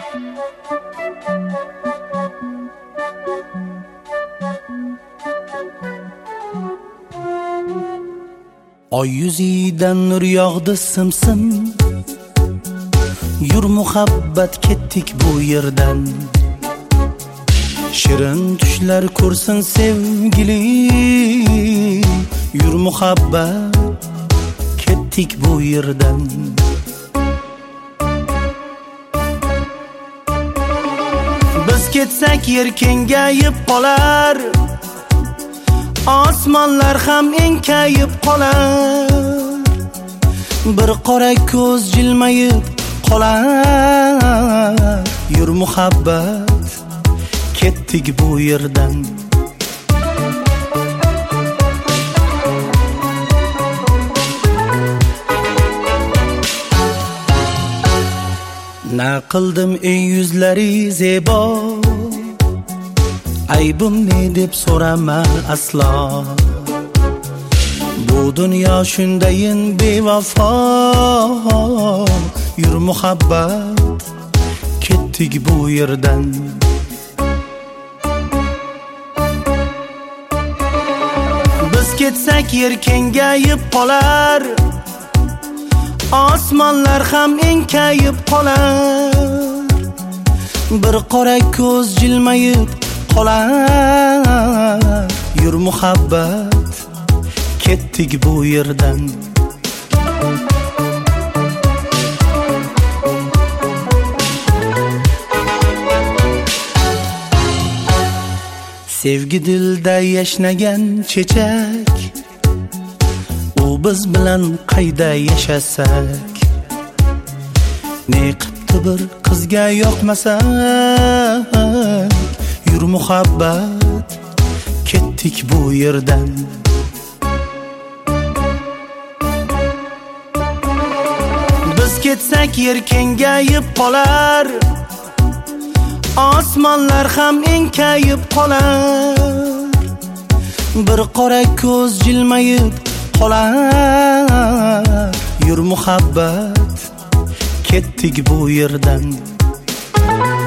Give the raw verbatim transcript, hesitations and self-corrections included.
Oy yuzidan nur yog'di simsim, yur muhabbat ketdik bu yerdan. Shirin tushlar ko'rsin sevgili, yur muhabbat ketdik bu yerdan. Biz ketsak yer kengayib qolar, osmonlar ham enkayib qolar. Bir qora ko'z jilmayib qolar, yur muhabbat ketdik bu yerdan. Na qildim ey yuzlari zebo, aybim ne deb so'rama aslo. Bu dunyo shundayin bevafo, yur muhabbat ketdik bu yerdan. Biz ketsak yer kengayib qolar, osmonlar ham enkayib qolar. Bir qora ko'z jilmayib qolar, yur muhabbat ketdik bu yerdan. Sevgi dilda yashnagan chechak, u biz bilan qayda yashasak. Ne qipti bir qizga yoqmasak, yur muhabbat ketdik bu yerdan. Biz ketsak yer kengayib qolar, osmonlar ham enkayib qolar. Bir qora ko'z jilmayib qolar, yur muhabbat ketdik bu yerdan.